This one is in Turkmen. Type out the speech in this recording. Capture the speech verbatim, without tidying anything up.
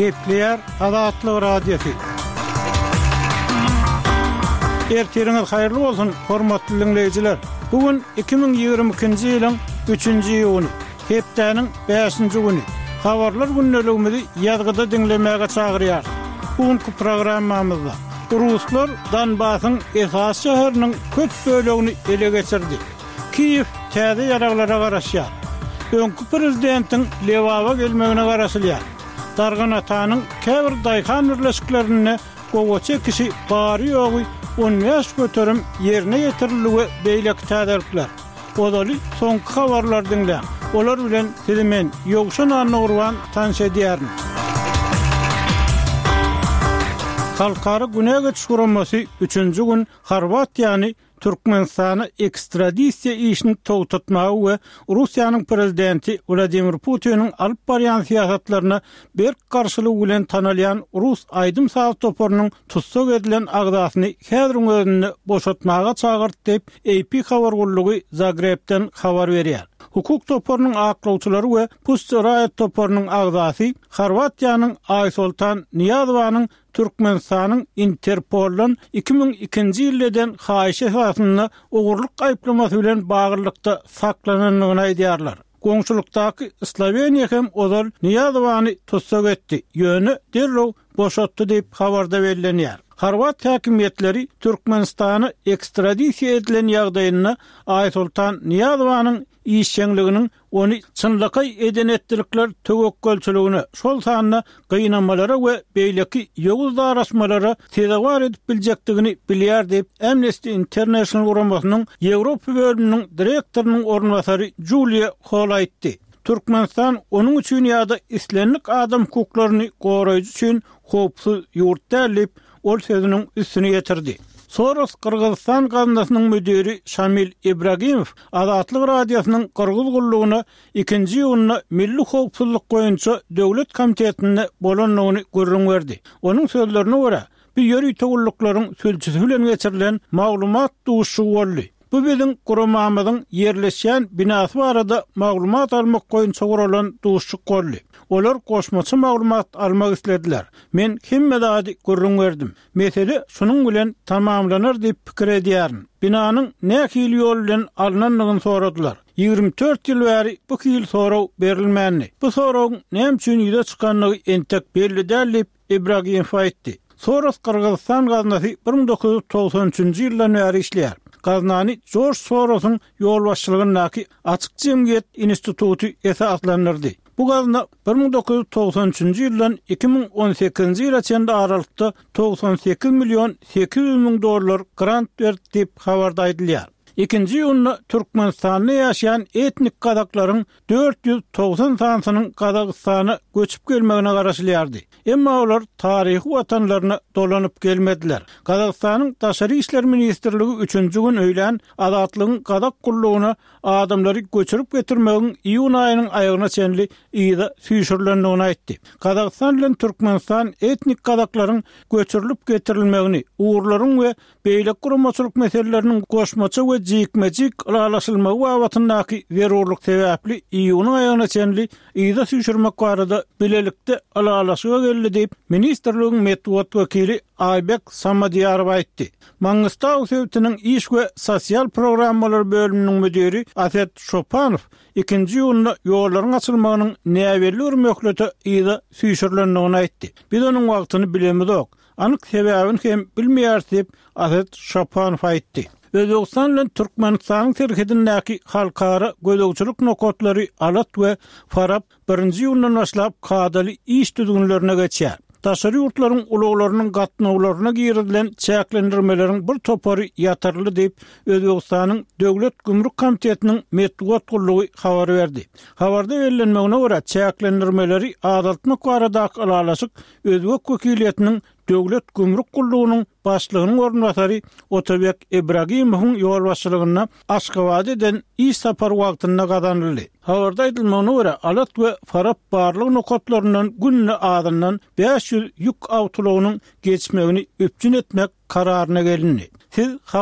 Kepler Azatlyk Radiosu. Ertiriniz hayırlı bolsun, hormatly dinleyijiler. Bugün iki bin ýygrimi ikinji ýylyň üçünji ýyly, hepdeniň beşinji güni. Habarlar günneligimizi ýazgyda dinlemäge çagyrýar. Bugünkü programmamyzda Ruslar Donbasyň esas şäheriniň köp bölegini ele geçirdi. Kiýew täze ýaraglara garaşýar. Öňkü prezidentiň Lewova gelmegine garaşylýar. Dargan atanyň käbir daýhan birleşiklerine gowa çekişi bary ýogy on ýaş göterim ýerine ýetirilýär beýlek täderlikler. Odaly soňky habarlar dinleýän. Olar bilen sizimen ýogşan anagurwan tanşa edýärin. Halkara Güney geçiş guramasy üçünji gün Horwatiýany Türkmenistana ekstradisiýa işini togtatmagy we Russiýanyň prezidenti Vladimir Putiniň alyp barýan siýasatlaryna berk garşylyk bilen tanalýan Rus aýdym saz toporunyň tutsak edilen agdasyny häziriň özünde boşatmaga çagyrdy diýip A P habar gullugy Zagrebden habar berýär. Hukuk toporunyň aklawçylary we Pustirayet toporunyň agdasy Horwatiýanyň Aysultan Niyazowanyň Türkmenistanyň Interpoldan iki bin ikinji ýyldan haýyş esasyna ogurlyk aýplamasy bilen bagyrlykda saklananyny aýdýarlar. Goňşulukdaky Sloveniýa hem ozal Niyazowany tutsak etdi. Ýöne derrew boşatdy diýip habarda bellenýär. Horwat häkimetleri Türkmenistany ekstradisiýa edilen ýagdaýyna Aysultan Niyazowanyň işçiliginiň onu çynlyky eden etdirikler tögekkelçiligine, şol sanyna gynamalara we beýleki ýoguz daraşmalara tezawar edip biljekdigini bilýär diýip Amnesty International guramasynyň Ýewropa bölüminiň direktorynyň ornwasary Julia Hall aýtdy. Türkmenistan onun üçin ýa-da islenlik adam hukuklaryny goraýjy üçin hopsuz ýurt dälip ol sözüniň üstüne ýetirdi. Soros Kırgızstan gaznasynyň müdiri Şamil Ibragimow Azatlyk radiosynyň Kırgız gullugyna ikinji ýylyna milli howpsuzlyk goýunça döwlet komitetine bolanlygyny görüň berdi. Onuň sözlerine görä, bu ýeri töwürlüklaryň sözçüsü bilen geçirilen maglumat duşy boldy. Bu biziň guramamyzyň ýerleşýän binasy barada maglumat almak goýunça guralan duşyk boldy. Olar goşmaçy maglumat almak istediler. Men himmedadi görüň berdim. Mesele şunuň bilen tamamlanar diýip pikir edýärin. Binanyň nähili ýol bilen alnanlygyny soradylar. ýygrimi dört ýyl bäri bu kiýil soraw berilmänli. Bu sorawyň näme üçin ýüze çykanlygy entek belli däl diýip Ibragimow aýtdy. Soros Kırgızstan gaznasy bir min dokuz ýüz togsan üçinji ýyldan bäri işleýär. Gaznany George Soros'un ýol başçylygyndaky Açyk Jemgyýet instituty esaslandyrdy. Bu gazna bir min dokuz ýüz togsan üçinji ýyldan iki bin on sekizinji ýyla çenli aralykda togsan sekiz milyon sekiz ýüz miň dollar grant berdi diýip habarda aýdylýar. İkinji ýylyna Türkmenistanda ýaşaýan etnik kazaklaryň dört ýüz togsan sansynyň Kazakstana göçüp gelmegine garaşylýardy. Emma olar taryhy watanlaryna dolanyp gelmediler. Kazakstanyň Daşary işler ministrligi üçünji gün öýlen azatlygyň Kazak gullugyna adamlary göçürüp getirmegiň iýun aýynyň aýagyna çenli ýyda süýşürlendigini aýtdy. Kazakstan bilen Türkmenistan etnik kazaklaryň göçürilip getirilmegini, uğurlaryň we beýlek guramaçylyk meseleleriniň goşmaçy we jikmejik aralaşylmagy wagtyndaky zerurlyk sebäpli iýunyň aýagyna çenli ýyda süýşürmek barada bilelikde aralaşyga geldi diýip ministrligiň medeniýet wekili Aybek Samadýarow aýtdy. Mangustaw sewtiniň iş we sosial programmalar bölüminiň müdiri Aset Şopanow ikinji ýylyna ýollaryň açylmagynyň näwelli möhleti ýyda süýşürlendigini aýtdy. Biz onuň wagtyny bilemizok. Anyk sebäbini hem bilmeýär diýip Aset Şopanow aýtdy. Özbegistan bilen Türkmenistanyň terhidindäki halkara gözegçilik nokatlary Alat we Farab birinji ýyldan başlap kadaly iş düzgünlerine geçýär. Daşary ýurtlaryň ulaglarynyň gatnawlaryna girdilen çäklendirmeleriň bir topary ýatyrly diýip Özbegistanyň Döwlet Gümrük Komitetiniň medeniýet gullugy habar berdi. Habarda bellenmegine görä çäklendirmeleri azaltmak baradaky alalaşyk Özbek wekiliýetiniň Döwlet Gümrük Gullugynyň başlygynyň ornwasary Otabek Ibragimowyň ýol başçylygyna Aşgabat eden iş sapar wagtynda gazanyldy. Habarda aýdylmagyna görä Alat we Farab barlyk nokatlaryndan günne adından beş ýüz ýük awtolagynyň geçmegini öpçün etmek kararyna gelindi. Siz